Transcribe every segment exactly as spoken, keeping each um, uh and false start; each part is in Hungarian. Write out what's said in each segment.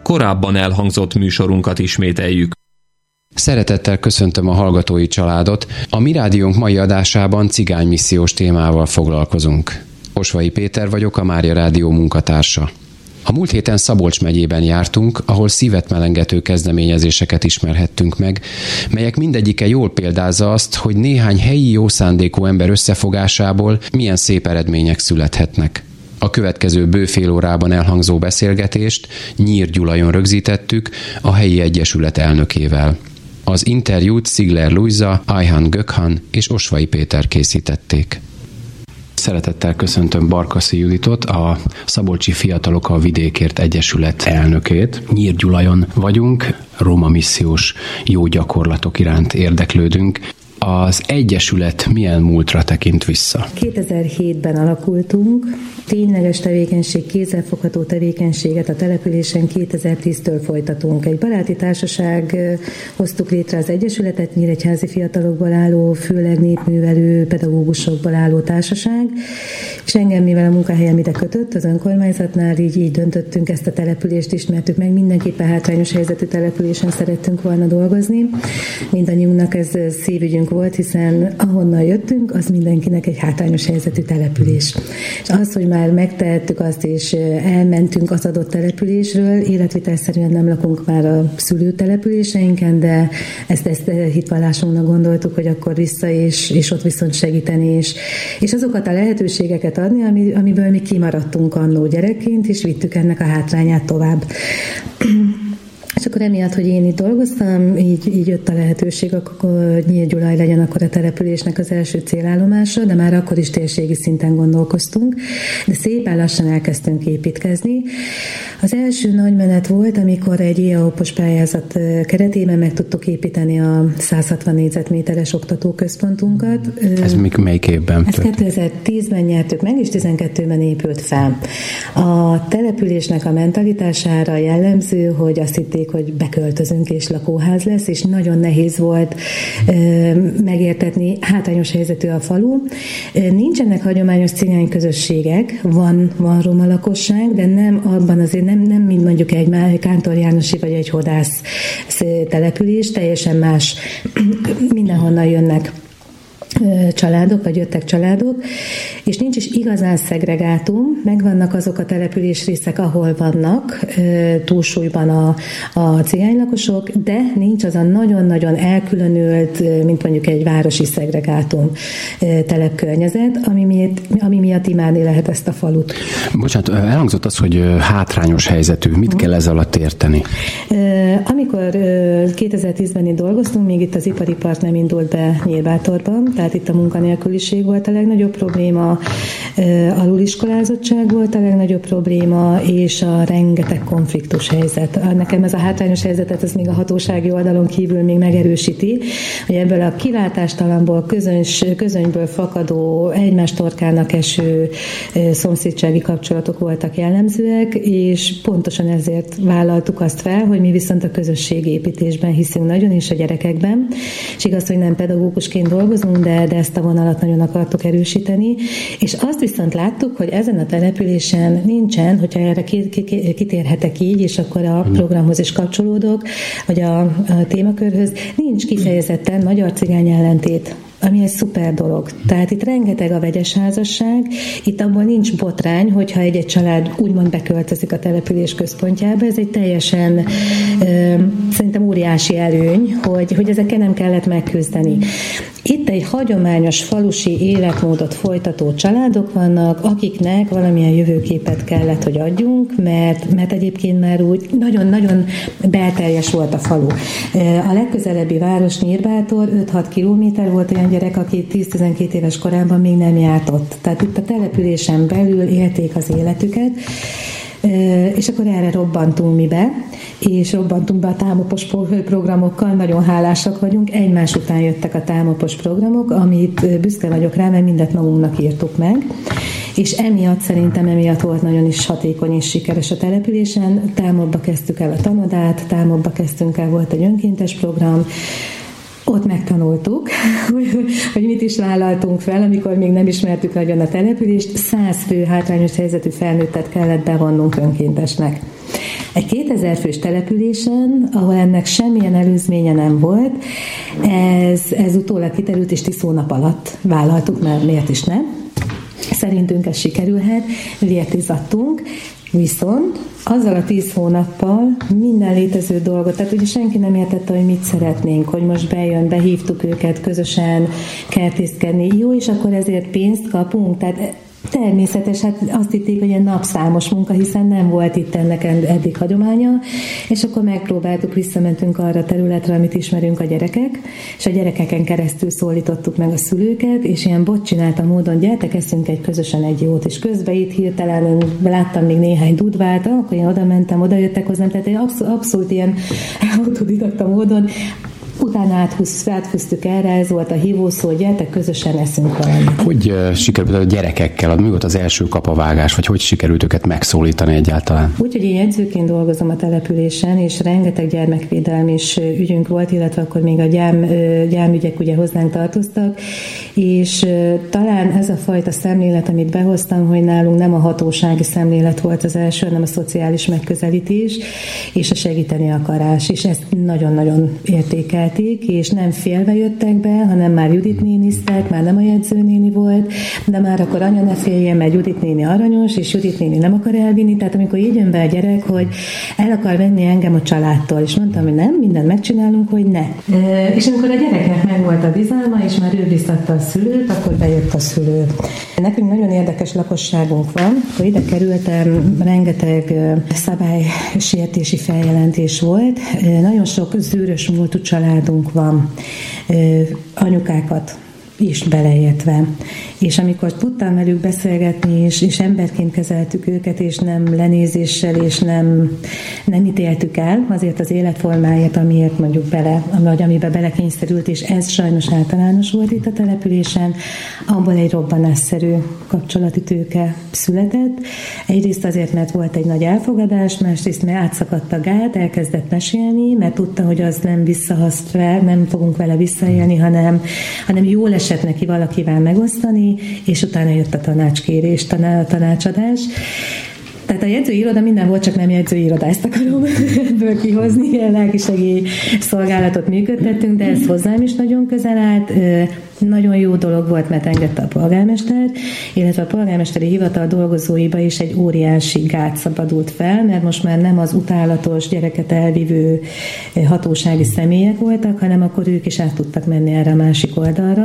korábban elhangzott műsorunkat ismételjük. Szeretettel köszöntöm a hallgatói családot. A Mi Rádiónk mai adásában cigánymissziós témával foglalkozunk. Osvai Péter vagyok, a Mária Rádió munkatársa. A múlt héten Szabolcs megyében jártunk, ahol szívet melengető kezdeményezéseket ismerhettünk meg, melyek mindegyike jól példázza azt, hogy néhány helyi jó szándékú ember összefogásából milyen szép eredmények születhetnek. A következő bő fél órában elhangzó beszélgetést Nyír Gyulajon rögzítettük a helyi egyesület elnökével. Az interjút Szigler Lujza, Ayhan Gökhan és Osvai Péter készítették. Szeretettel köszöntöm Barkaszi Juditot, a Szabolcsi Fiatalok a Vidékért Egyesület elnökét. Nyír Gyulajon vagyunk, Róma missziós jó gyakorlatok iránt érdeklődünk. Az egyesület milyen múltra tekint vissza? kétezer-hétben alakultunk, tényleges tevékenység, kézzelfogható tevékenységet a településen kétezer-tíztől folytatunk. Egy baráti társaság hoztuk létre az egyesületet, nyíregyházi fiatalokból álló, főleg népművelő, pedagógusokból álló társaság, és engem, mivel a munkahelyem ide kötött az önkormányzatnál, így, így döntöttünk, ezt a települést ismertük meg, mindenképpen hátrányos helyzetű településen szerettünk volna dolgozni. Mindannyiunknak ez szívügyünk volt, hiszen ahonnan jöttünk, az mindenkinek egy hátrányos helyzetű település. És az, hogy már megtehettük azt, és elmentünk az adott településről, életvitelszerűen nem lakunk már a szülőtelepüléseinken, de ezt, ezt hitvallásunknak gondoltuk, hogy akkor vissza, és, és ott viszont segíteni, és, és azokat a lehetőségeket adni, ami, amiből mi kimaradtunk annó gyerekként, és vittük ennek a hátrányát tovább. És akkor emiatt, hogy én itt dolgoztam, így, így jött a lehetőség, akkor Nyír Gyulaj legyen akkor a településnek az első célállomása, de már akkor is térségi szinten gondolkoztunk, de szépen lassan elkezdtünk építkezni. Az első nagy menet volt, amikor egy é á o-pos pályázat keretében meg tudtuk építeni a száz hatvan négyzetméteres oktatóközpontunkat. Ez még melyik évben? Ezt kétezer-tízben nyertük meg, és tizenkettőben épült fel. A településnek a mentalitására jellemző, hogy azt hitték, hogy beköltözünk és lakóház lesz, és nagyon nehéz volt e, megértetni, hátrányos helyzetű a falu. E, nincsenek hagyományos cigány közösségek, van, van roma lakosság, de nem abban azért nem, nem mint mondjuk egy Kántor Jánosi vagy egy Hodász település, teljesen más, mindenhonnan jönnek családok, vagy jöttek családok, és nincs is igazán szegregátum, megvannak azok a településrészek, ahol vannak túlsúlyban a, a cigánylakosok, de nincs az a nagyon-nagyon elkülönült, mint mondjuk egy városi szegregátum telepkörnyezet, ami miatt, ami miatt imádni lehet ezt a falut. Bocsánat, elhangzott az, hogy hátrányos helyzetű. Mit kell ez alatt érteni? Amikor kétezer-tízben itt dolgoztunk, még itt az ipari park nem indult be Nyírbátorban, tehát itt a munkanélküliség volt a legnagyobb probléma, aluliskolázottság volt a legnagyobb probléma, és a rengeteg konfliktus helyzet. Nekem ez a hátrányos helyzetet, ez még a hatósági oldalon kívül még megerősíti, hogy ebből a kilátástalanból, közöns, közönyből fakadó, egymás torkának eső szomszédsági kapcsolatok voltak jellemzőek, és pontosan ezért vállaltuk azt fel, hogy mi viszont a közösségépítésben hiszünk nagyon, és a gyerekekben, és igaz, hogy nem pedagógusként dolgozunk, de, de ezt a vonalat nagyon akartuk erősíteni, és azt viszont láttuk, hogy ezen a településen nincsen, hogyha erre kitérhetek így, és akkor a programhoz is kapcsolódok, vagy a, a témakörhöz, nincs kifejezetten magyar-cigány ellentét, ami egy szuper dolog. Tehát itt rengeteg a vegyes házasság, itt abból nincs botrány, hogyha egy-egy család úgymond beköltözik a település központjába, ez egy teljesen ö, szerintem óriási előny, hogy, hogy ezekkel nem kellett megküzdeni. Itt egy hagyományos falusi életmódot folytató családok vannak, akiknek valamilyen jövőképet kellett, hogy adjunk, mert, mert egyébként már úgy nagyon-nagyon belterjes volt a falu. A legközelebbi város Nyírbátor öt-hat kilométer volt, olyan gyerek, aki tíz-tizenkét éves korában még nem járt ott. Tehát itt a településen belül élték az életüket, és akkor erre robbantunk mi be, és robbantunk be a támopos programokkal, nagyon hálásak vagyunk, egymás után jöttek a támopos programok, amit büszke vagyok rá, mert mindet magunknak írtuk meg, és emiatt szerintem emiatt volt nagyon is hatékony és sikeres a településen, támobba kezdtük el a tanodát, támobba kezdtünk el, volt egy önkéntes program, ott megtanultuk, hogy mit is vállaltunk fel, amikor még nem ismertük nagyon a települést, száz fő hátrányos helyzetű felnőttet kellett bevonnunk önkéntesnek. Egy kétezer fős településen, ahol ennek semmilyen előzménye nem volt, ez, ez utólag kiterült, és tíz hónap alatt vállaltuk, mert miért is nem. Szerintünk ez sikerülhet, lietizattunk, viszont azzal a tíz hónappal minden létező dolgot, tehát ugye senki nem értette, hogy mit szeretnénk, hogy most bejön, behívtuk őket közösen kertészkedni, jó, és akkor ezért pénzt kapunk, tehát természetes, hát azt hitték, hogy egy napszámos munka, hiszen nem volt itt ennek eddig hagyománya, és akkor megpróbáltuk, visszamentünk arra a területre, amit ismerünk, a gyerekek, és a gyerekeken keresztül szólítottuk meg a szülőket, és ilyen botcsinálta módon, gyertek, eszünk egy közösen egy jót, és közben itt hirtelen láttam még néhány dudvált, akkor én oda mentem, oda jöttek hozzám, tehát egy abszolút, abszolút ilyen autodidakta módon. Utána áthúz, áthúztuk erre, ez volt a hívószó, hogy gyertek, közösen eszünk valamit. Hogy uh, sikerült a gyerekekkel, mi volt az első kapavágás, vagy hogy sikerült őket megszólítani egyáltalán? Úgy, hogy én jegyzőként dolgozom a településen, és rengeteg gyermekvédelmi is ügyünk volt, illetve akkor még a gyám, gyámügyek ugye hozzánk tartoztak, és talán ez a fajta szemlélet, amit behoztam, hogy nálunk nem a hatósági szemlélet volt az első, hanem a szociális megközelítés, és a segíteni akarás, és ezt nagyon-nagyon értékel. És nem félve jöttek be, hanem már Judit néniztek, már nem a jegyzőnéni volt, de már akkor anya ne féljen, mert Judit néni aranyos, és Judit néni nem akar elvinni, tehát amikor így jön be a gyerek, hogy el akar venni engem a családtól, és mondtam, hogy nem, mindent megcsinálunk, hogy ne. E, és amikor a gyereknek megvolt a bizalma, és már ő biztatta a szülőt, akkor bejött a szülő. Nekünk nagyon érdekes lakosságunk van, akkor ide kerültem, rengeteg szabálysértési feljelentés volt, nagyon sok zűrös múltú családunk van, anyukákat is beleértve. És amikor tudtam velük beszélgetni, és, és emberként kezeltük őket, és nem lenézéssel, és nem, nem ítéltük el azért az életformáját, amiért mondjuk bele, vagy amiben belekényszerült, és ez sajnos általános volt itt a településen, abból egy robbanásszerű kapcsolati tőke született. Egyrészt azért, mert volt egy nagy elfogadás, másrészt, mert átszakadt a gát, elkezdett mesélni, mert tudta, hogy az nem visszahaszt, nem fogunk vele visszaélni, hanem, hanem jól esett neki valakivel megosztani, és utána jött a tanácskérés, taná, a tanácsadás. Tehát a jegyzőiroda minden volt, csak nem jegyzőiroda, ezt akarom ebből kihozni, a lelkisegély szolgálatot működtettünk, de ez hozzám is nagyon közel állt. Nagyon jó dolog volt, mert engedte a polgármester, illetve a polgármesteri hivatal dolgozóiba is egy óriási gát szabadult fel, mert most már nem az utálatos gyereket elvívő hatósági személyek voltak, hanem akkor ők is át tudtak menni erre a másik oldalra.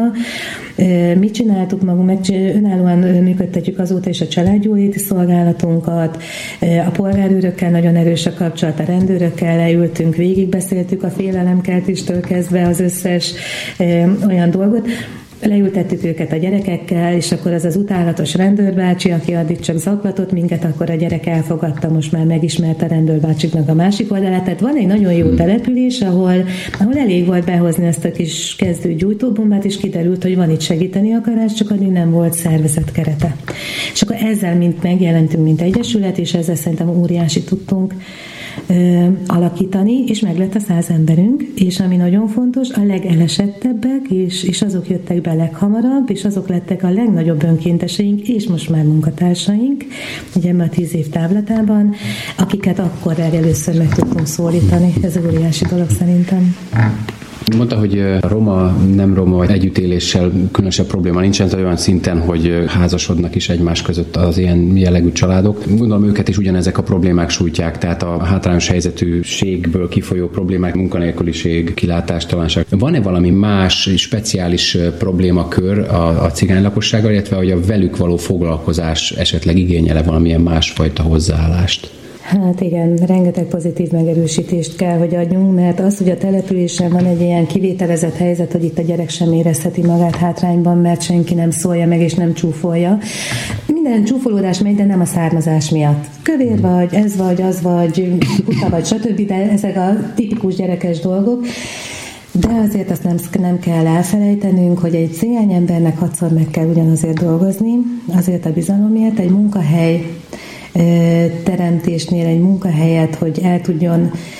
Mit csináltuk magunk, meg önállóan működtetjük azóta is a családjóléti szolgálatunkat, a polgárőrökkel nagyon erős a kapcsolat, a rendőrökkel leültünk, végigbeszéltük a félelemkeltéstől kezdve az összes olyan dolgot. Leültettük őket a gyerekekkel, és akkor az az utálatos rendőrbácsi, aki addig csak zaklatott minket, akkor a gyerek elfogadta, most már megismerte a rendőrbácsiknak a másik oldalát. Tehát van egy nagyon jó település, ahol, ahol elég volt behozni ezt a kis kezdő gyújtóbombát, és kiderült, hogy van itt segíteni akarás, csak addig nem volt szervezet kerete. És akkor ezzel mint megjelentünk, mint egyesület, és ezzel szerintem óriási tudtunk Ö, alakítani, és meg lett a száz emberünk, és ami nagyon fontos, a legelesettebbek, és, és azok jöttek be leghamarabb, és azok lettek a legnagyobb önkénteseink, és most már munkatársaink, ugye ebben a tíz év távlatában, akiket akkor először meg tudtunk szólítani. Ez óriási dolog szerintem. Mondta, hogy a roma, nem roma vagy együttéléssel különösebb probléma nincsen, ez olyan szinten, hogy házasodnak is egymás között az ilyen jellegű családok. Gondolom őket is ugyanezek a problémák sújtják, tehát a hátrányos helyzetűségből kifolyó problémák, munkanélküliség, kilátástalanság. Van-e valami más, speciális problémakör a, a cigány lakossággal, illetve hogy a velük való foglalkozás esetleg igényel-e valamilyen másfajta hozzáállást? Hát igen, rengeteg pozitív megerősítést kell, hogy adjunk, mert az, hogy a településen van egy ilyen kivételezett helyzet, hogy itt a gyerek sem érezheti magát hátrányban, mert senki nem szólja meg és nem csúfolja. Minden csúfolódás megy, de nem a származás miatt. Kövér vagy, ez vagy, az vagy, kuta vagy, stb., de ezek a tipikus gyerekes dolgok. De azért azt nem, nem kell elfelejtenünk, hogy egy cigány embernek hatszor meg kell ugyanazért dolgozni, azért a bizalomért, egy munkahely teremtésnél egy munkahelyet, hogy el tudjon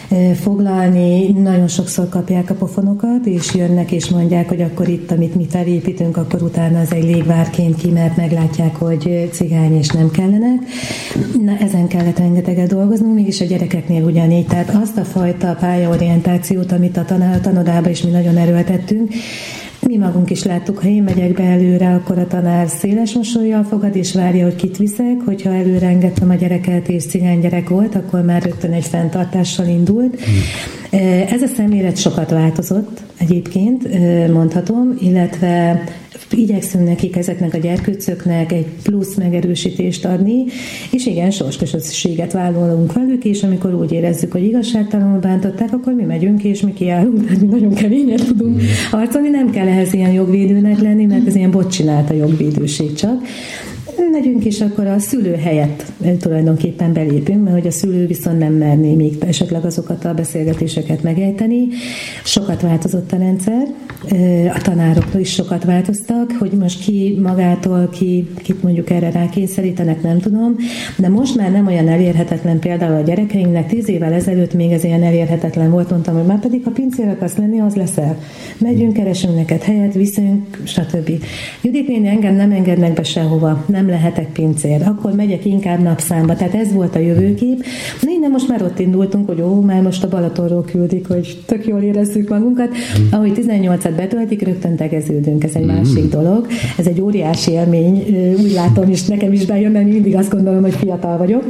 foglalni, nagyon sokszor kapják a pofonokat, és jönnek és mondják, hogy akkor itt, amit mi felépítünk, akkor utána az egy légvárként ki, mert meglátják, hogy cigány és nem kellenek. Na, ezen kellett rengeteget dolgoznunk, mégis a gyerekeknél ugyanígy. Tehát azt a fajta pályaorientációt, amit a tanodában is mi nagyon erőltettünk, mi magunk is láttuk, ha én megyek be előre, akkor a tanár széles mosollyal fogad, és várja, hogy kit viszek. Hogyha előre engedtem a gyereket, és cigány gyerek volt, akkor már rögtön egy fenntartással indult. Hmm. Ez a szemlélet sokat változott egyébként, mondhatom, illetve igyekszünk nekik, ezeknek a gyerkőcöknek egy plusz megerősítést adni, és igen, sorsközösséget vállalunk velük, és amikor úgy érezzük, hogy igazságtalanul bántották, akkor mi megyünk, és mi kiállunk, tehát mi nagyon keményen tudunk harcolni, nem kell ehhez ilyen jogvédőnek lenni, mert ez ilyen bot csinált a jogvédőség csak. Megyünk, és akkor a szülő helyett tulajdonképpen belépünk, mert hogy a szülő viszont nem merné még esetleg azokat a beszélgetéseket megejteni. Sokat változott a rendszer, a tanárokról is sokat változtak, hogy most ki magától, ki, kit mondjuk erre rákényszerítenek, nem tudom, de most már nem olyan elérhetetlen például a gyerekeinknek. Tíz évvel ezelőtt még ez ilyen elérhetetlen volt, mondtam, hogy már pedig ha pincér akarsz lenni, az leszel. Megyünk, keresünk neked helyet, viszünk, stb. Judit néni, engem nem engednek be sehova, nem lehetek pincér, akkor megyek inkább napszámba. Tehát ez volt a jövőkép. Na innen most már ott indultunk, hogy ó, már most a Balatonról küldik, hogy tök jól érezzük magunkat. Ahogy tizennyolcat betöltik, rögtön tegeződünk. Ez egy másik dolog. Ez egy óriási élmény. Úgy látom, és nekem is bejön, mert mindig azt gondolom, hogy fiatal vagyok.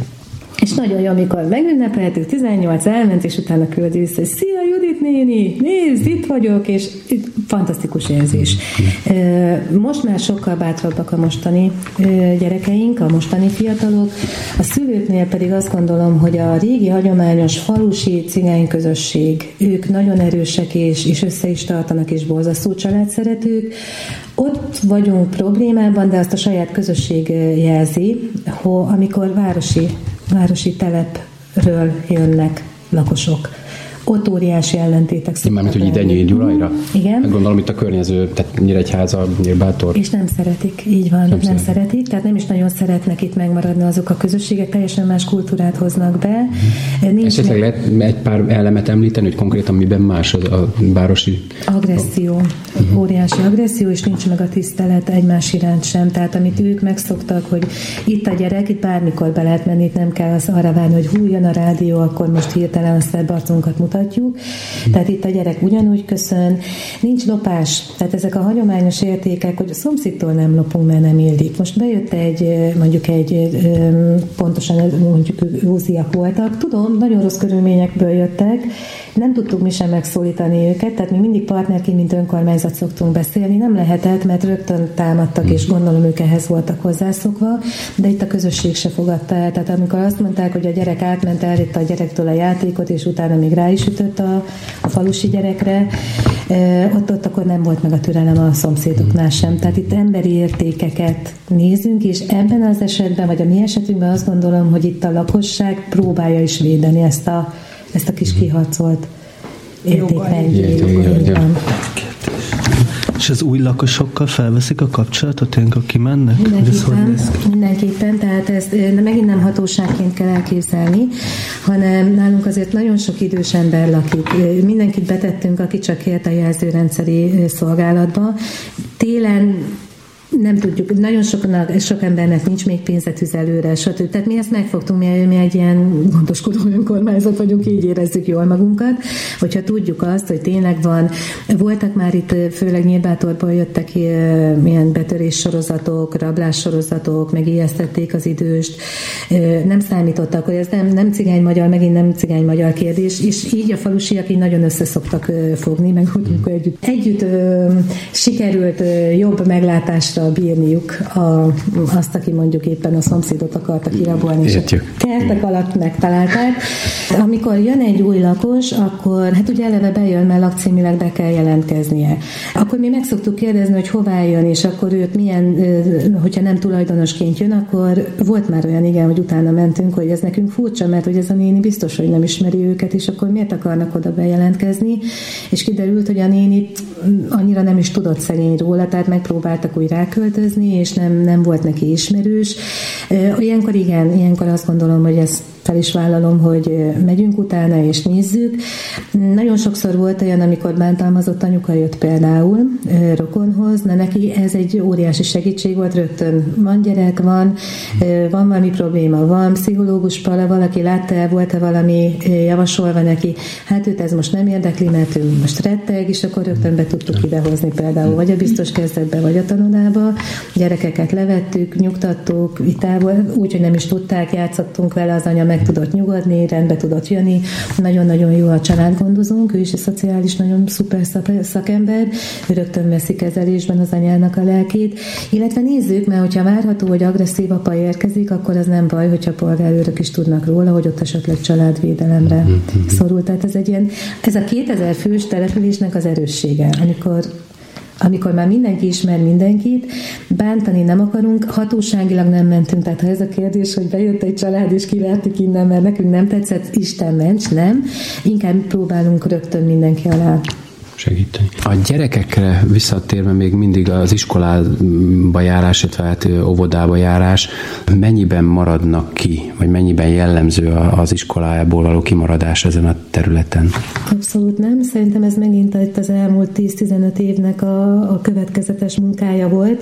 És nagyon jó, amikor megünnepeltük, tizennyolc elment, és utána küldi vissza, hogy szia Judit néni, nézd, itt vagyok, és fantasztikus érzés. Most már sokkal bátrabbak a mostani gyerekeink, a mostani fiatalok. A szülőknél pedig azt gondolom, hogy a régi hagyományos falusi cigány közösség, ők nagyon erősek, és, és össze is tartanak, és borzasztó családszeretők. Ott vagyunk problémában, de azt a saját közösség jelzi, hogy amikor városi városi telepről jönnek lakosok. Ott óriási ellentétek szoktak. Mármint, hogy ide Nyír-Gyulajra? Igen. Meg gondolom itt a környező, tehát Nyíregyháza, Nyírbátor. És nem szeretik, így van, nem, nem szeretik. szeretik, tehát nem is nagyon szeretnek itt megmaradni azok a közösségek, teljesen más kultúrát hoznak be. Mm. Esetleg lehet egy pár elemet említeni, hogy konkrétan miben más az a városi... Agresszió. Uh-huh. Óriási agresszió, és nincs meg a tisztelet egymás iránt sem. Tehát amit ők megszoktak, hogy itt a gyerek, itt bármikor be lehet menni, itt nem kell az arra várni, hogy hú, jön a rádió, akkor most hirtelen a szebb arcunkat mutatjuk. Tehát itt a gyerek ugyanúgy köszön, nincs lopás, tehát ezek a hagyományos értékek, hogy a szomszédtól nem lopunk, mert nem illik. Most bejött egy, mondjuk egy, pontosan mondjuk józiak voltak, tudom, nagyon rossz körülményekből jöttek, nem tudtuk mi sem megszólítani őket, tehát mi mindig partnerként, mint önkormányzat szoktunk beszélni, nem lehetett, mert rögtön támadtak, és gondolom ők ehhez voltak hozzászokva, de itt a közösség se fogadta el. Tehát amikor azt mondták, hogy a gyerek átment, elvitte a gyerektől a játékot, és utána még rá is ütött a, a falusi gyerekre, ott, ott akkor nem volt meg a türelem a szomszédoknál sem. Tehát itt emberi értékeket nézünk, és ebben az esetben, vagy a mi esetünkben azt gondolom, hogy itt a lakosság próbálja is védeni ezt a, ezt a kis kiharcolt értékrendjét. És az új lakosokkal felveszik a kapcsolatot, ilyenkor kimennek? Mindenképpen, mindenképpen, tehát ezt megint nem hatóságként kell elképzelni, hanem nálunk azért nagyon sok idős ember lakik. Mindenkit betettünk, aki csak kért a jelzőrendszeri szolgálatba. Télen nem tudjuk, nagyon sok, sok embernek nincs még pénze tüzelőre, stb. Tehát mi ezt megfogtunk, mi, mi egy ilyen gondoskodó önkormányzat vagyunk, így érezzük jól magunkat, hogyha tudjuk azt, hogy tényleg van, voltak már itt, főleg Nyírbátorból jöttek ilyen betörés sorozatok, rablás sorozatok, meg ijesztették az időst, nem számítottak, hogy ez nem, nem cigány-magyar, megint nem cigány-magyar kérdés, és így a falusiak így nagyon összeszoktak fogni, meg hogy együtt, együtt sikerült jobb meglátásra bírniuk a, azt, aki mondjuk éppen a szomszédot akarta kirabolni, és a kertek alatt megtalálták. Amikor jön egy új lakos, akkor hát ugye eleve bejön, mert lakcímileg be kell jelentkeznie. Akkor mi meg szoktuk kérdezni, hogy hová jön, és akkor őt milyen, hogyha nem tulajdonosként jön, akkor volt már olyan, igen, hogy utána mentünk, hogy ez nekünk furcsa, mert hogy ez a néni biztos, hogy nem ismeri őket, és akkor miért akarnak oda bejelentkezni, és kiderült, hogy a néni annyira nem is tudott szegény róla, tehát megpróbáltak úgy ráköltözni, és nem, nem volt neki ismerős. Ilyenkor igen, ilyenkor azt gondolom, hogy ezt fel is vállalom, hogy megyünk utána és nézzük. Nagyon sokszor volt olyan, amikor bántalmazott anyuka jött például rokonhoz, na neki ez egy óriási segítség volt, rögtön van gyerek, van, van valami probléma, van pszichológus pala, valaki látta, volt-e valami javasolva neki, hát őt ez most nem érdekli, mert ő most retteg, és akkor rögtön be tudtuk idehozni például, vagy a biztos kezdetbe, vagy a tanodába. Gyerekeket levettük, nyugtattuk, vitából, úgyhogy nem is tudták, játszottunk vele, az anya meg tudott nyugodni, rendbe tudott jönni. Nagyon-nagyon jó a családgondozónk, ő is a szociális, nagyon szuper szakember, ő rögtön veszi kezelésben az anyának a lelkét, illetve nézzük, mert hogyha várható, hogy agresszív apa érkezik, akkor az nem baj, hogyha polgárőrök is tudnak róla, hogy ott esetleg családvédelemre szorul. Tehát ez egy ilyen, ez a kétezer fős településnek az erőssége, amikor amikor már mindenki ismer mindenkit, bántani nem akarunk, hatóságilag nem mentünk, tehát ha ez a kérdés, hogy bejött egy család és kivertük innen, mert nekünk nem tetszett, Isten ments, nem, inkább próbálunk rögtön mindenki alá segíteni. A gyerekekre visszatérve még mindig az iskolába járás, illetve hát óvodába járás, mennyiben maradnak ki, vagy mennyiben jellemző az iskolából való kimaradás ezen a területen? Abszolút nem. Szerintem ez megint itt az elmúlt tíz-tizenöt évnek a, a következetes munkája volt.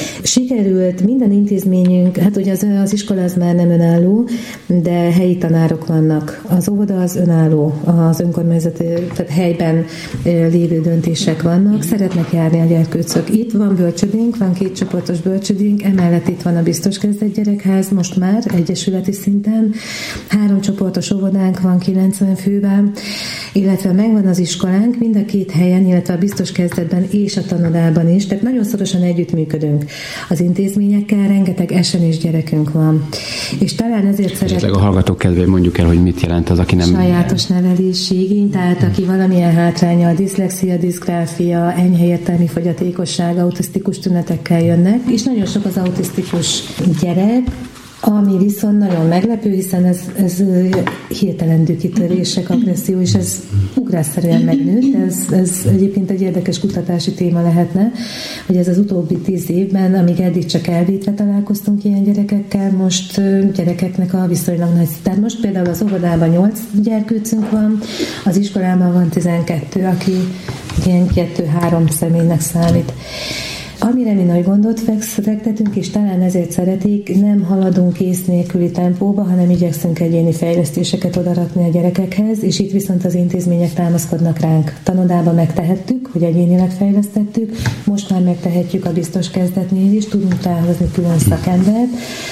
Sikerült minden intézményünk, hát ugye az, az iskola az már nem önálló, de helyi tanárok vannak. Az óvoda az önálló, az önkormányzati, tehát helyben lévő döntések vannak, szeretnek járni a gyerkőcök. Itt van bölcsödénk, van két csoportos bölcsödénk, emellett itt van a biztos kezdett gyerekház, most már egyesületi szinten, három csoportos óvodánk van kilencven fővel, illetve megvan az iskolánk mind a két helyen, illetve a biztos kezdetben és a tanodában is, tehát nagyon szorosan együttműködünk az intézményekkel, rengeteg esenés gyerekünk van. És talán ezért szeret... a hallgatók kedvéért mondjuk el, hogy mit jelent az, aki nem... Sajátos nevelési igény, tehát aki valamilyen hátránya, diszlexia, diszgráfia, enyhe értelmi fogyatékosság, autisztikus tünetekkel jönnek, és nagyon sok az autisztikus gyerek, ami viszont nagyon meglepő, hiszen ez, ez hirtelen dűkitörések, agresszió, és ez ugrásszerűen megnőtt. Ez, ez egyébként egy érdekes kutatási téma lehetne, hogy ez az utóbbi tíz évben, amíg eddig csak elvétve találkoztunk ilyen gyerekekkel, most gyerekeknek a viszonylag nagy. Tehát most például az óvodában nyolc gyerkőcünk van, az iskolában van tizenkettő, aki ilyen kettő-három személynek számít. Amire mi nagy gondot fektetünk, és talán ezért szeretik, nem haladunk ész nélküli tempóba, hanem igyekszünk egyéni fejlesztéseket odarakni a gyerekekhez, és itt viszont az intézmények támaszkodnak ránk. Tanodában megtehettük, hogy egyénileg fejlesztettük, most már megtehetjük a biztos kezdetnél is, tudunk távozni külön szakembert,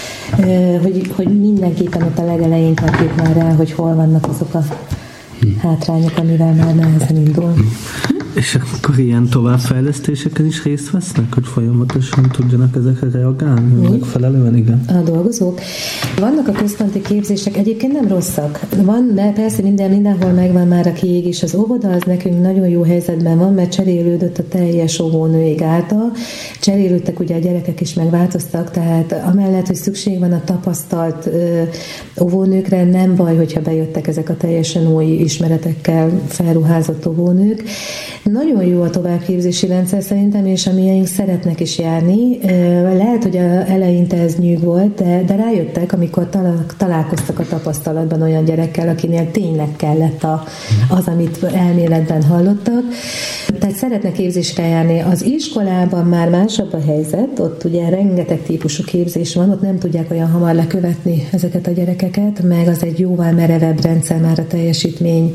hogy, hogy mindenképpen ott a legelején kapjuk már el, hogy hol vannak azok a hátrányok, amivel már nehezen indul. És akkor ilyen továbbfejlesztéseken is részt vesznek, hogy folyamatosan tudjanak ezekre reagálni? Mi? Megfelelően, igen. A dolgozók. Vannak a központi képzések, egyébként nem rosszak. Van, de persze minden, mindenhol megvan már a kiégés. Az óvoda az nekünk nagyon jó helyzetben van, mert cserélődött a teljes óvónőig által. Cserélődtek ugye a gyerekek is megváltoztak, tehát amellett, hogy szükség van a tapasztalt ö, óvónőkre, nem baj, hogyha bejöttek ezek a teljesen új ismeretekkel felruházott óvónők. Nagyon jó a továbbképzési rendszer szerintem, és a miénk szeretnek is járni. Lehet, hogy eleinte ez nyűg volt, de, de rájöttek, amikor találkoztak a tapasztalatban olyan gyerekkel, akinél tényleg kellett a, az, amit elméletben hallottak. Tehát szeretnek képzésre járni. Az iskolában már másabb a helyzet, ott ugye rengeteg típusú képzés van, ott nem tudják olyan hamar lekövetni ezeket a gyerekeket, meg az egy jóval merevebb rendszer már a teljesítmény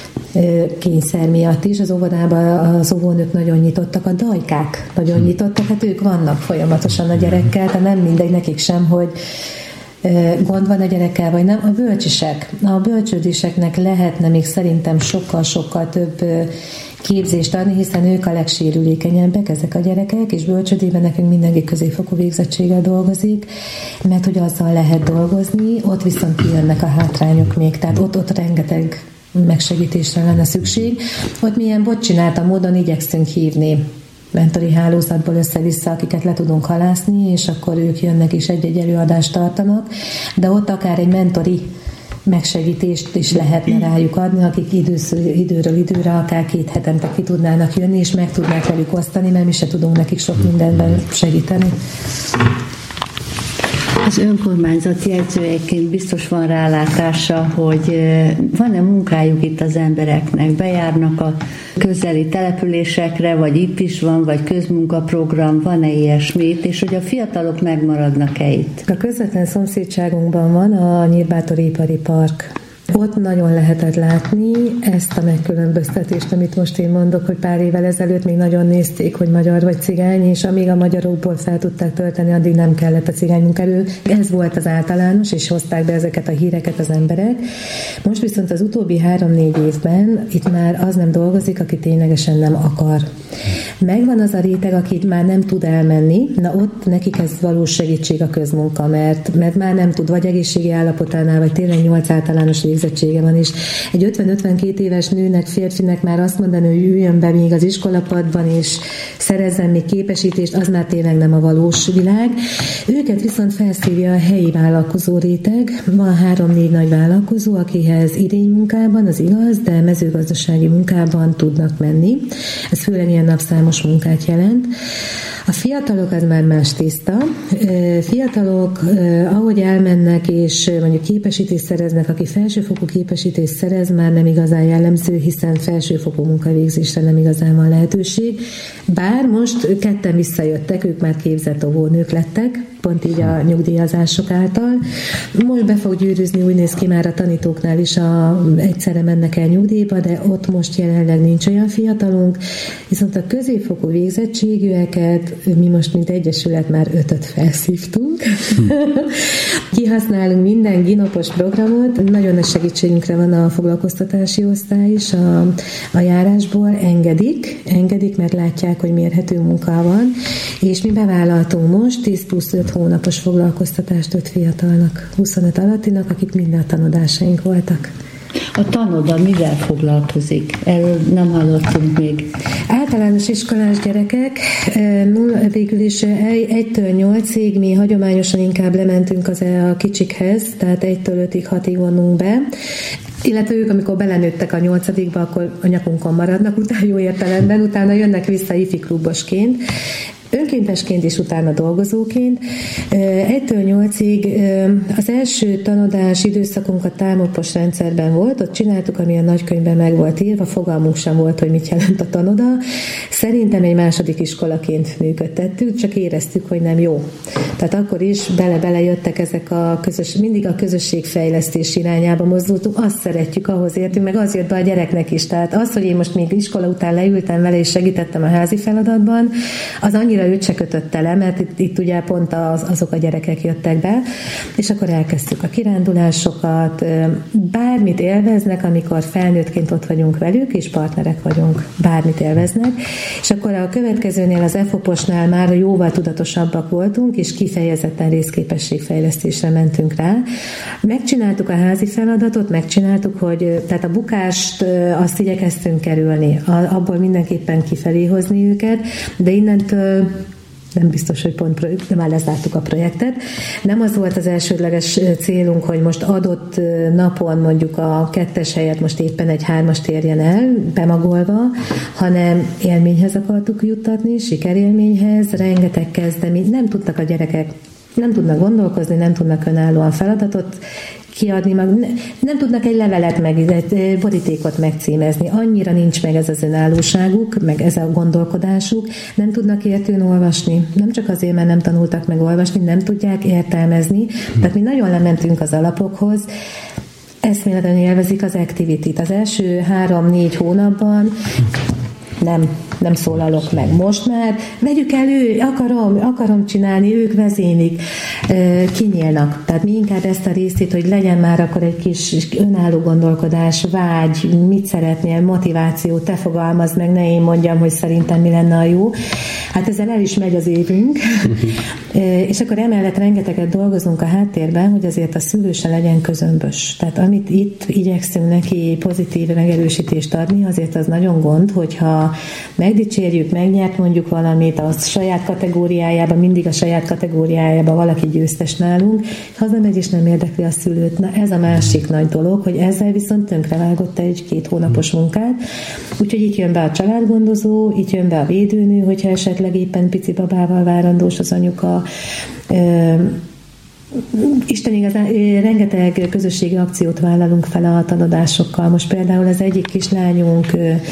kényszer miatt is. Az óvodában az óvónők nagyon nyitottak, a dajkák nagyon nyitottak, hát ők vannak folyamatosan a gyerekkel, de nem mindegy nekik sem, hogy gond van a gyerekkel, vagy nem. A bölcsisek, a bölcsődéseknek lehetne még szerintem sokkal-sokkal több képzést adni, hiszen ők a legsérülékenyebbek, ezek a gyerekek, és bölcsődében nekünk mindenki középfokú végzettséggel dolgozik, mert hogy azzal lehet dolgozni, ott viszont kijönnek a hátrányok még, tehát ott, ott rengeteg megsegítésre lenne szükség. Ott milyen botcsinálta módon igyekszünk hívni mentori hálózatból össze-vissza, akiket le tudunk halászni, és akkor ők jönnek és egy-egy előadást tartanak, de ott akár egy mentori megsegítést is lehetne rájuk adni, akik időször, időről időre akár két hetente ki tudnának jönni, és meg tudnák velük osztani, mert mi se tudunk nekik sok mindenben segíteni. Az önkormányzati jegyzőjeként biztos van rálátása, hogy van-e munkájuk itt az embereknek, bejárnak a közeli településekre, vagy itt is van, vagy közmunkaprogram, van-e ilyesmit, és hogy a fiatalok megmaradnak-e itt? A közvetlen szomszédságunkban van a Nyírbátori Ipari Park. Ott nagyon lehetett látni ezt a megkülönböztetést, amit most én mondok, hogy pár évvel ezelőtt még nagyon nézték, hogy magyar vagy cigány, és amíg a magyarokból fel tudták tölteni, addig nem kellett a cigány munkaerő. Ez volt az általános, és hozták be ezeket a híreket az emberek. Most viszont az utóbbi három-négy évben itt már az nem dolgozik, aki ténylegesen nem akar. Megvan az a réteg, aki már nem tud elmenni, na ott nekik ez valós segítség a közmunka, mert, mert már nem tud, vagy egészségi állapotánál, vagy tényleg nyolc általános végzettsége van, és egy ötven-ötvenkét éves nőnek, férfinek már azt mondani, hogy üljön be még az iskolapadban, és szerezzen még képesítést, az már tényleg nem a valós világ. Őket viszont felszívja a helyi vállalkozó réteg. Van három-négy nagy vállalkozó, akihez idénymunkában, az igaz, de mezőgazdasági munkában tudnak menni. Ez főleg ilyen napszámos munkát jelent. A fiatalok az már más tészta. Fiatalok, ahogy elmennek és mondjuk képesítést szereznek, aki felsőfokú képesítést szerez, már nem igazán jellemző, hiszen felsőfokú munkavégzésre nem igazán van lehetőség. Bár most ketten visszajöttek, ők már képzett óvónők lettek, pont így a nyugdíjazások által. Most be fog gyűrűzni, úgy néz ki már a tanítóknál is, a, egyszerre mennek el nyugdíjba, de ott most jelenleg nincs olyan fiatalunk, viszont a középfokú végzettségűeket mi most, mint egyesület, már ötöt felszívtunk. Hm. Kihasználunk minden ginopos programot, nagyon nagy segítségünkre van a foglalkoztatási osztály is a, a járásból, engedik, engedik, mert látják, hogy mérhető munka van, és mi bevállaltunk most tíz plusz öt hónapos foglalkoztatást öt fiatalnak, huszonöt alattinak, akik minden tanodásaink voltak. A tanoda mivel foglalkozik? Erről nem hallottunk még. Általános iskolás gyerekek, végül is egytől nyolcig mi hagyományosan inkább lementünk az a kicsikhez, tehát egytől ötig, hatig vonunk be, illetve ők, amikor belenőttek a nyolcadikba, akkor a nyakunkon maradnak, utána jó értelemben, utána jönnek vissza ifi klubosként, önkéntesként és utána dolgozóként. Egytől nyolcig az első tanodás időszakunk a támopos rendszerben volt, ott csináltuk, ami a nagykönyvben meg volt írva, fogalmunk sem volt, hogy mit jelent a tanoda. Szerintem egy második iskolaként működtettük, csak éreztük, hogy nem jó. Tehát akkor is bele-bele jöttek ezek a közös, mindig a közösségfejlesztés irányába mozdultunk, azt szeretjük, ahhoz értünk, meg az jött be a gyereknek is. Tehát az, hogy én most még iskola után leültem vele és segítettem a házi feladatban, az annyira őt se kötötte le, mert itt, itt ugye pont az, azok a gyerekek jöttek be, és akkor elkezdtük a kirándulásokat, bármit élveznek, amikor felnőttként ott vagyunk velük, és partnerek vagyunk, bármit élveznek, és akkor a következőnél az ef o pé osnál már jóval tudatosabbak voltunk, és kifejezetten részképességfejlesztésre mentünk rá. Megcsináltuk a házi feladatot, megcsináltuk, hogy tehát a bukást azt igyekeztünk kerülni, abból mindenképpen kifelé hozni őket, de innentől nem biztos, hogy pont de már lezártuk a projektet. Nem az volt az elsődleges célunk, hogy most adott napon mondjuk a kettes helyet most éppen egy hármast érjen el, bemagolva, hanem élményhez akartuk juttatni, sikerélményhez, rengeteg kezdemény. Nem tudtak a gyerekek, nem tudnak gondolkozni, nem tudnak önállóan feladatot kiadni, meg nem tudnak egy levelet, meg egy borítékot megcímezni. Annyira nincs meg ez az önállóságuk, meg ez a gondolkodásuk, nem tudnak értőn olvasni. Nem csak azért, mert nem tanultak meg olvasni, nem tudják értelmezni. Tehát mi nagyon lementünk az alapokhoz, eszméletlenül élvezik az activity-t. Az első három-négy hónapban nem, nem szólalok meg. Most már vegyük elő, akarom, akarom csinálni, ők vezénik, kinyílnak. Tehát mi inkább ezt a részét, hogy legyen már akkor egy kis önálló gondolkodás, vágy, mit szeretnél, motiváció, te fogalmazd meg, ne én mondjam, hogy szerintem mi lenne a jó. Hát ezzel el is megy az évünk. És akkor emellett rengeteget dolgozunk a háttérben, hogy azért a szülő se legyen közömbös. Tehát amit itt igyekszünk neki pozitív megerősítést adni, azért az nagyon gond, hogyha megdicsérjük, megnyert mondjuk valamit, a saját kategóriájában, mindig a saját kategóriájában valaki győztes nálunk, hazamegy és nem érdekli a szülőt. Na ez a másik nagy dolog, hogy ezzel viszont tönkrevágott egy két hónapos munkát. Úgyhogy itt jön be a családgondozó, itt jön be a védőnő, hogyha esetleg éppen pici babával várandós az anyuka, Isten igazán, rengeteg közösségi akciót vállalunk fel a tanadásokkal. Most például az egyik kislányunk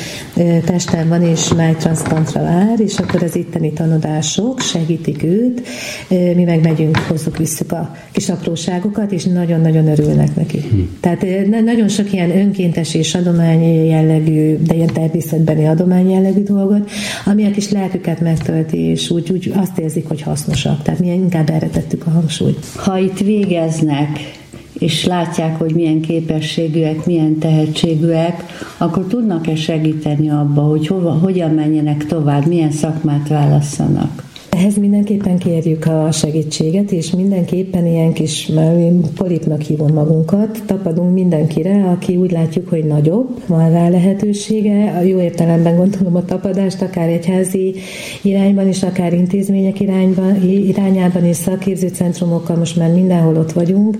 Pesten van, és májtranszplantra vár, és akkor az itteni tanodások segítik őt, mi meg megyünk, hozzuk, visszük a kis apróságokat, és nagyon-nagyon örülnek neki. Hm. Tehát nagyon sok ilyen önkéntes és adomány jellegű, de ilyen természetbeni adomány jellegű dolgot, ami a kis lelküket megtölti, és úgy, úgy azt érzik, hogy hasznosak. Tehát mi inkább erre tettük a hangsúlyt. Ha itt végeznek, és látják, hogy milyen képességűek, milyen tehetségűek, akkor tudnak-e segíteni abba, hogy hova, hogyan menjenek tovább, milyen szakmát válasszanak? Ehhez mindenképpen kérjük a segítséget, és mindenképpen ilyen kis, polipnak hívom magunkat, tapadunk mindenkire, aki úgy látjuk, hogy nagyobb, van rá lehetősége. A jó értelemben gondolom a tapadást, akár egyházi irányban is, akár intézmények irányban, irányában és szakképzőcentrumokkal most már mindenhol ott vagyunk.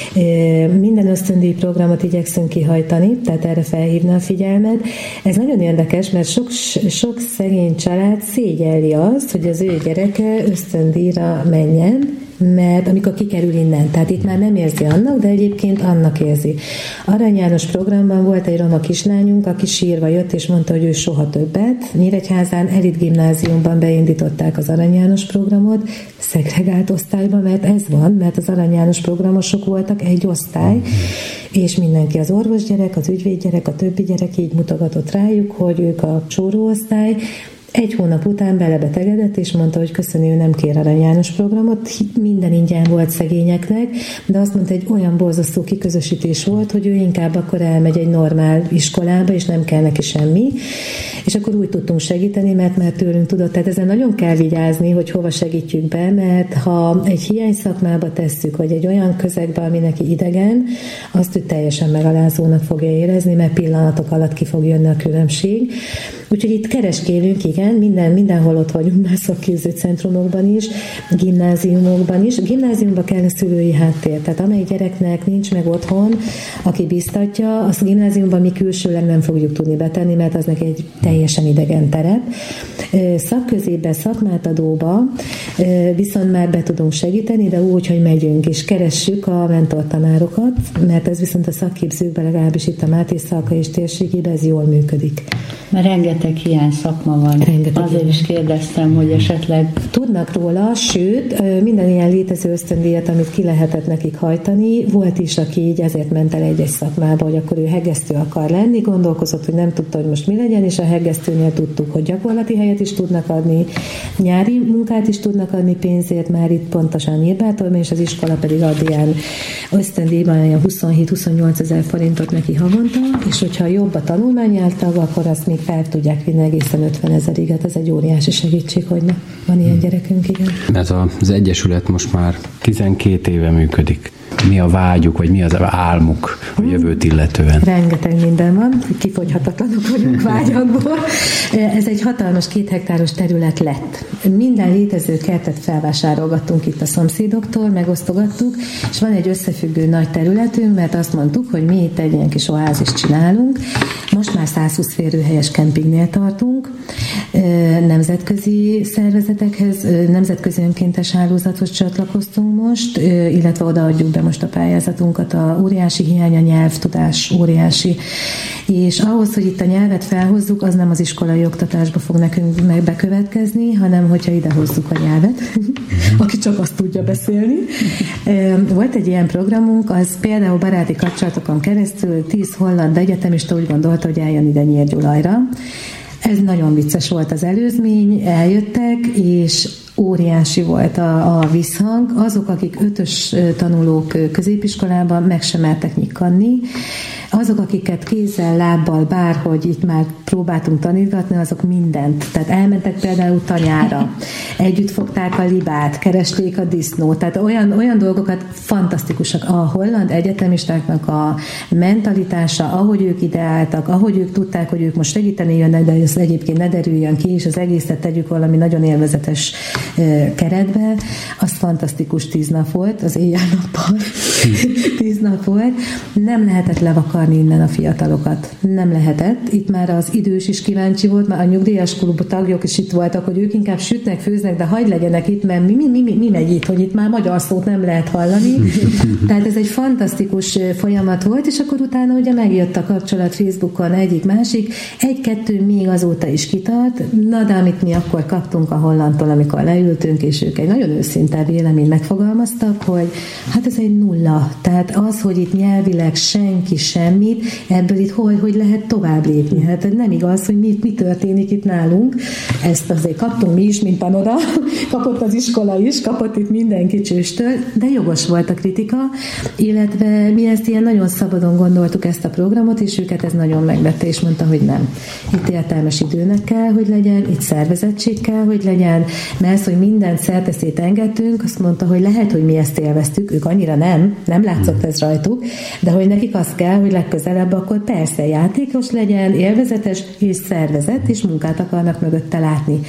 Minden ösztöndíj programot igyekszünk kihajtani, tehát erre felhívna a figyelmet. Ez nagyon érdekes, mert sok, sok szegény család szégyelli azt, hogy az ő gyereke ösztöndíjra menjen, mert amikor kikerül innen, tehát itt már nem érzi annak, de egyébként annak érzi. Arany János programban volt egy roma kislányunk, aki sírva jött, és mondta, hogy ő soha többet. Nyíregyházán elit gimnáziumban beindították az Arany János programot, szegregált osztályban, mert ez van, mert az Arany János programosok voltak egy osztály, és mindenki, az orvosgyerek, az ügyvédgyerek, a többi gyerek így mutogatott rájuk, hogy ők a csóróosztály. Egy hónap után belebetegedett, és mondta, hogy köszönő, nem kér Arany János programot, minden ingyen volt szegényeknek, de azt mondta, egy olyan borzasztó kiközösítés volt, hogy ő inkább akkor elmegy egy normál iskolába, és nem kell neki semmi, és akkor úgy tudtunk segíteni, mert már tőlünk tudott. Tehát ezen nagyon kell vigyázni, hogy hova segítjük be, mert ha egy hiány szakmába tesszük, vagy egy olyan közegbe, ami neki idegen, azt ő teljesen megalázónak fogja érezni, mert pillanatok alatt ki fog jönni a különbség. Úgyhogy itt kereskélünk, igen, minden, mindenhol ott vagyunk már szakképzőcentrumokban is, gimnáziumokban is. Gimnáziumban kell a szülői háttér, tehát amely gyereknek nincs meg otthon, aki biztatja, azt a gimnáziumban mi külsőleg nem fogjuk tudni betenni, mert az neki egy teljesen idegen terep. Szakközépben, szakmátadóba viszont már be tudunk segíteni, de úgy, hogy megyünk és keressük a mentortanárokat, mert ez viszont a szakképzőkben, legalábbis itt a Máté Szalka és térségében ez jól működik. Mert rengeteg hiány szakma van. Rengeteg Azért is kérdeztem, hogy esetleg... Tudnak róla, sőt, minden ilyen létező ösztöndíjat, amit ki lehetett nekik hajtani, volt is, aki így ezért ment el egy-egy szakmába, hogy akkor ő hegesztő akar lenni, gondolkozott, hogy nem tudta, hogy most mi legyen, és a hegesztőnél tudtuk, hogy gyakorlati helyet is tudnak adni, nyári munkát is tudnak adni pénzért, már itt pontosan Nyírbátorban, és az iskola pedig ad ilyen ösztöndíjban ilyen huszonhét-huszonnyolc ezer forintot neki havonta, és hogyha jobb a tanulmányáltag, akkor azt még fel tudják vinni egészen ötven ezerig. Ez egy óriási segítség, hogy van ilyen gyerekünk, igen. Mert az Egyesület most már tizenkét éve működik. Mi a vágyuk, vagy mi az álmuk a jövőt illetően? Rengeteg minden van, kifogyhatatlanok vagyunk vágyakból. Ez egy hatalmas két hektáros terület lett. Minden létező kertet felvásárolgattunk itt a szomszédoktól, megosztogattuk, és van egy összefüggő nagy területünk, mert azt mondtuk, hogy mi itt egy ilyen kis oázist csinálunk. Most már száz húsz férőhelyes kempingnél tartunk, nemzetközi szervezetekhez, nemzetközi önkéntes hálózathoz csatlakoztunk most, illetve odaadjuk be most a pályázatunkat, a óriási hiány, a nyelvtudás óriási. És ahhoz, hogy itt a nyelvet felhozzuk, az nem az iskolai oktatásba fog nekünk megbekövetkezni, hanem hogyha ide hozzuk a nyelvet, aki csak azt tudja beszélni. Volt egy ilyen programunk, az például baráti kapcsolatokon keresztül tíz holland egyetemista úgy gondolta, hogy eljön ide Nyírgyulajra. Ez nagyon vicces volt az előzmény, eljöttek, és óriási volt a, a visszhang. Azok, akik ötös tanulók középiskolában meg sem mertek nyikkanni, azok, akiket kézzel, lábbal, bárhogy itt már próbáltunk tanítgatni, azok mindent. Tehát elmentek például tanyára, együtt fogták a libát, keresték a disznót, tehát olyan, olyan dolgokat fantasztikusak. A holland egyetemistáknak a mentalitása, ahogy ők ideáltak, ahogy ők tudták, hogy ők most segíteni jönnek, de ez egyébként ne derüljön ki, és az egészet tegyük valami nagyon élvezetes keretbe, az fantasztikus tíz nap volt, az éjjel-nappal tíz nap volt. Nem lehetett levakarni takarni innen a fiatalokat. Nem lehetett. Itt már az idős is kíváncsi volt, már a nyugdíjas klub tagok is itt voltak, hogy ők inkább sütnek, főznek, de hagyd legyenek itt, mert mi, mi, mi, mi megy itt, hogy itt már magyar szót nem lehet hallani. Tehát ez egy fantasztikus folyamat volt, és akkor utána ugye megjött a kapcsolat Facebookon egyik másik, egy-kettő még azóta is kitart, na de amit mi akkor kaptunk a hollandtól, amikor leültünk, és ők egy nagyon őszinte véleményt megfogalmaztak, hogy hát ez egy nulla. Tehát az, hogy itt nyelvileg senki semmit, ebből itt hogy, hogy lehet tovább lépni. Hát nem igaz, hogy mi, mi történik itt nálunk. Ezt azért kaptunk mi is, mint tanoda, kapott az iskola is, kapott itt mindenki csőstől, de jogos volt a kritika, illetve mi ezt ilyen nagyon szabadon gondoltuk ezt a programot, és őket ez nagyon megvette, és mondta, hogy nem. Itt értelmes időnek kell, hogy legyen, itt szervezettség kell, hogy legyen, mert ez, hogy mindent szerteszét engedtünk, azt mondta, hogy lehet, hogy mi ezt élveztük, ők annyira nem, nem látszott ez rajtuk, de hogy nekik az kell, hogy legközelebb akkor persze játékos legyen, élvezetes és szervezett, és munkát akarnak mögötte látni.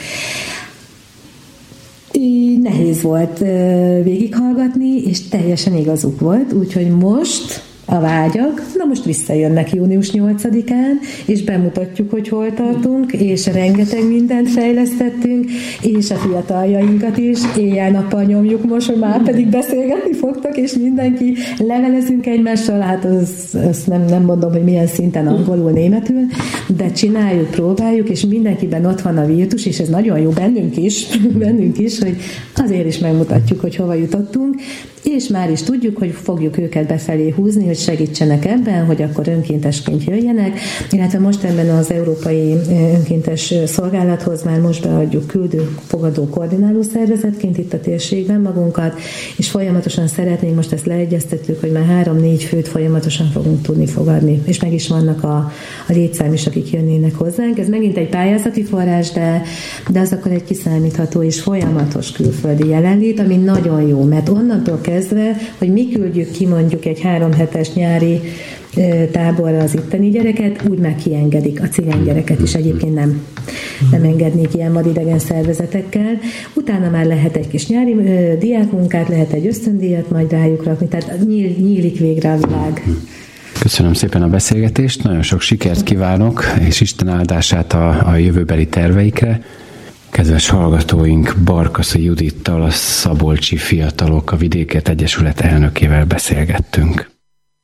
Nehéz volt végighallgatni, és teljesen igazuk volt, úgyhogy most a vágyak, na most visszajönnek június nyolcadikán, és bemutatjuk, hogy hol tartunk, és rengeteg mindent fejlesztettünk, és a fiataljainkat is éjjel-nappal nyomjuk most, hogy már pedig beszélgetni fogtak, és mindenki levelezünk egymással, hát az, az nem, nem mondom, hogy milyen szinten angolul, németül, de csináljuk, próbáljuk, és mindenkiben ott van a virtus, és ez nagyon jó bennünk is, bennünk is, hogy azért is megmutatjuk, hogy hova jutottunk, és már is tudjuk, hogy fogjuk őket befelé húzni, hogy segítsenek ebben, hogy akkor önkéntesként jöjjenek, illetve most ebben az Európai Önkéntes Szolgálathoz már most beadjuk küldő, fogadó, koordináló szervezetként itt a térségben magunkat, és folyamatosan szeretnénk, most ezt leegyeztettük, hogy már három-négy főt folyamatosan fogunk tudni fogadni, és meg is vannak a, a létszám is, akik jönnének hozzánk. Ez megint egy pályázati forrás, de, de az akkor egy kiszámítható és folyamatos külföldi jelenlét, ami nagyon jó, mert onnantól kezdve, hogy mi küldjük ki mondjuk egy három hetes nyári táborra az itteni gyereket, úgy meg kiengedik a cigány gyereket is, egyébként nem, nem engednék ilyen vadidegen szervezetekkel. Utána már lehet egy kis nyári ö, diákmunkát, lehet egy ösztöndíjat majd rájuk rakni, tehát nyíl, nyílik végre a világ. Köszönöm szépen a beszélgetést, nagyon sok sikert kívánok, és Isten áldását a, a jövőbeli terveikre. Kedves hallgatóink, Barkaszi Judittal, a Szabolcsi Fiatalok a Vidékért Egyesület elnökével beszélgettünk.